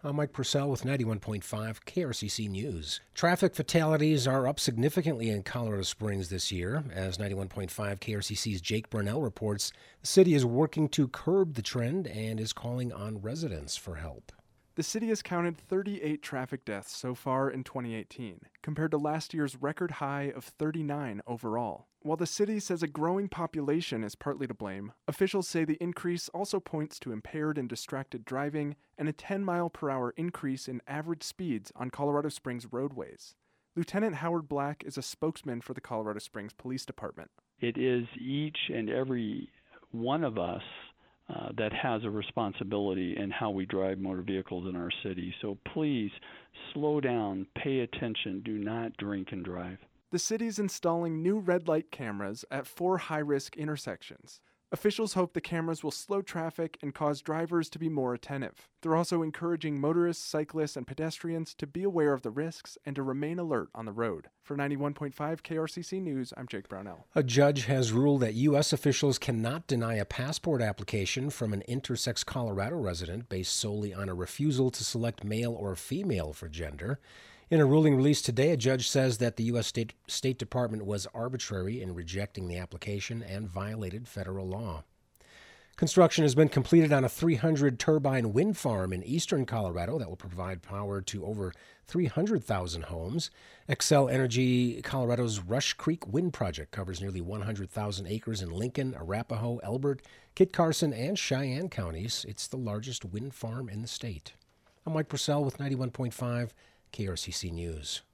I'm Mike Purcell with 91.5 KRCC News. Traffic fatalities are up significantly in Colorado Springs this year. As 91.5 KRCC's Jake Burnell reports, the city is working to curb the trend and is calling on residents for help. The city has counted 38 traffic deaths so far in 2018, compared to last year's record high of 39 overall. While the city says a growing population is partly to blame, officials say the increase also points to impaired and distracted driving and a 10-mile-per-hour increase in average speeds on Colorado Springs roadways. Lieutenant Howard Black is a spokesman for the Colorado Springs Police Department. It is each and every one of us that has a responsibility in how we drive motor vehicles in our city. So please slow down, pay attention, do not drink and drive. The city's installing new red light cameras at 4 high-risk intersections. Officials hope the cameras will slow traffic and cause drivers to be more attentive. They're also encouraging motorists, cyclists, and pedestrians to be aware of the risks and to remain alert on the road. For 91.5 KRCC News, I'm Jake Brownell. A judge has ruled that U.S. officials cannot deny a passport application from an intersex Colorado resident based solely on a refusal to select male or female for gender. In a ruling released today, a judge says that the U.S. State Department was arbitrary in rejecting the application and violated federal law. Construction has been completed on a 300-turbine wind farm in eastern Colorado that will provide power to over 300,000 homes. Xcel Energy Colorado's Rush Creek Wind Project covers nearly 100,000 acres in Lincoln, Arapahoe, Elbert, Kit Carson, and Cheyenne counties. It's the largest wind farm in the state. I'm Mike Purcell with 91.5 KRCC News.